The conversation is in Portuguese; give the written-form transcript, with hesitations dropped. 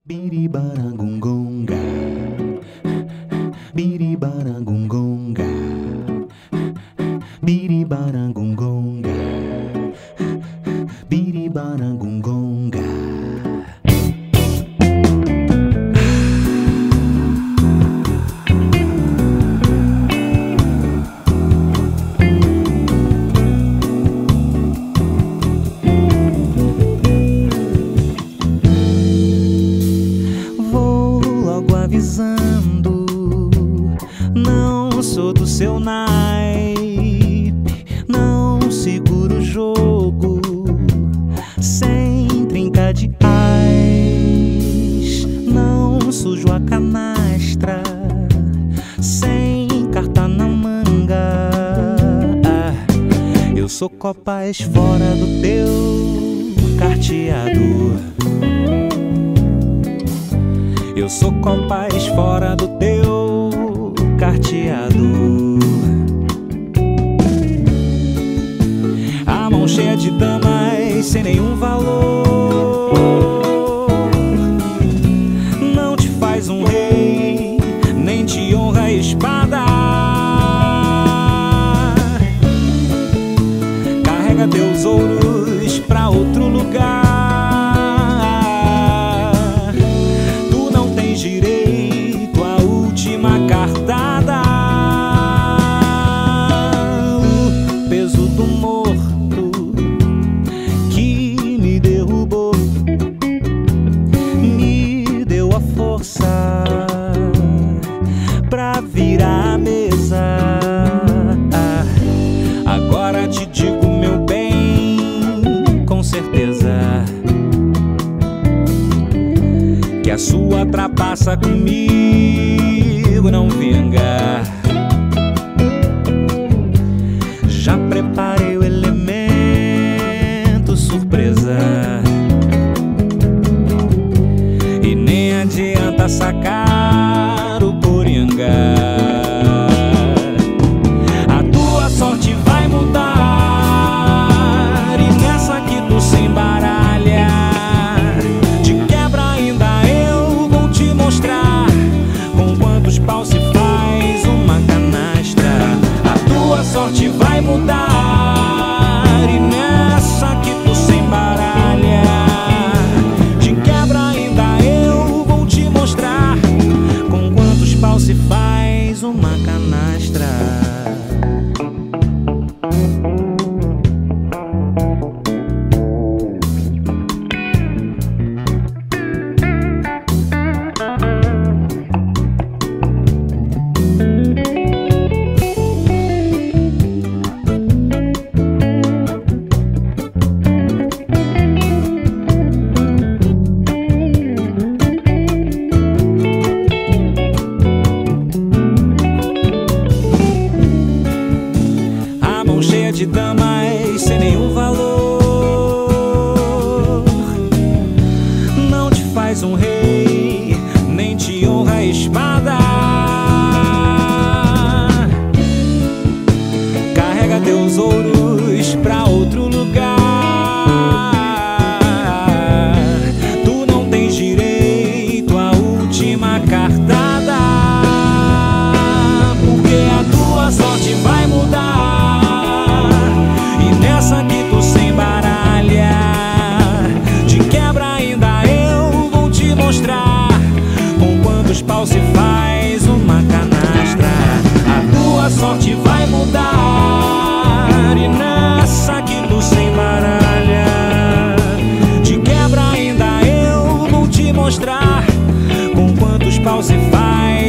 Biribarangungonga, biribarangungonga, biribarangungonga, biribarangungonga. Avisando, não sou do seu naipe, não seguro o jogo, sem trinca de ais, não sujo a canastra, sem carta na manga. Eu sou copas fora do teu carteado. Eu sou compás fora do teu carteado. A mão cheia de damas sem nenhum valor não te faz um rei, nem te honra a espada. Carrega teus ouros pra outro lugar. Direito à última cartada. O peso do morto que me derrubou me deu a força pra virar a mesa. Agora te digo, meu bem, com certeza que a sua trapaça comigo não vinga. Já preparei o elemento surpresa e nem adianta sacar o coringa. A tua sorte vai mudar e nessa que tu se embaralha. Com quantos paus se faz uma canastra. A tua sorte vai mudar e nessa que tu se embaralha. De quebra ainda eu vou te mostrar com quantos paus se faz uma canastra. Cheia de damas sem nenhum valor não te faz um rei, nem te honra a espada. Carrega teus ouros pra outro lugar. Tu não tens direito à última cartada, porque a tua sorte vai mudar. Nessa que tu se embaralha, de quebra ainda eu vou te mostrar com quantos paus se faz uma canastra. A tua sorte vai mudar e nessa que tu se embaralha, de quebra ainda eu vou te mostrar com quantos paus se faz